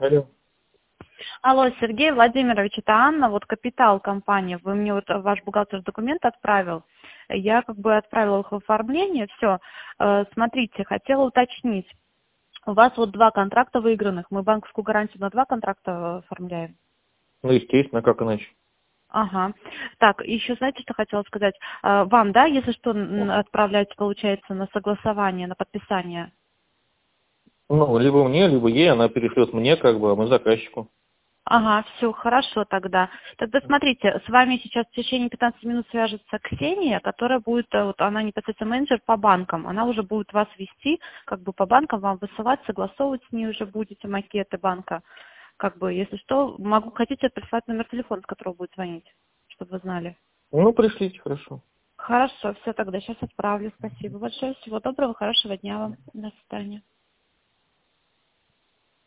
Алло. Алло, Сергей Владимирович, это Анна, вот Капитал компания. Вы мне вот ваш бухгалтер документ отправил. Я как бы отправила их в оформление, все. Смотрите, хотела уточнить. У вас вот 2 контракта выигранных. Мы банковскую гарантию на 2 контракта оформляем. Ну, естественно, как иначе. Ага. Так, еще знаете, что хотела сказать? Вам, да, если что, отправлять, получается, на согласование, на подписание? Ну, либо мне, либо ей, она перешлет мне, как бы, а мы заказчику. Ага, все, хорошо тогда. Тогда смотрите, с вами сейчас в течение 15 минут свяжется Ксения, которая будет, вот она непосредственно менеджер по банкам. Она уже будет вас вести, как бы по банкам вам высылать, согласовывать с ней уже будете макеты банка. Как бы, если что, хотите прислать номер телефона, с которого будет звонить, чтобы вы знали. Ну, пришлите, хорошо. Хорошо, все тогда, сейчас отправлю. Спасибо большое. Всего доброго, хорошего дня вам. До свидания.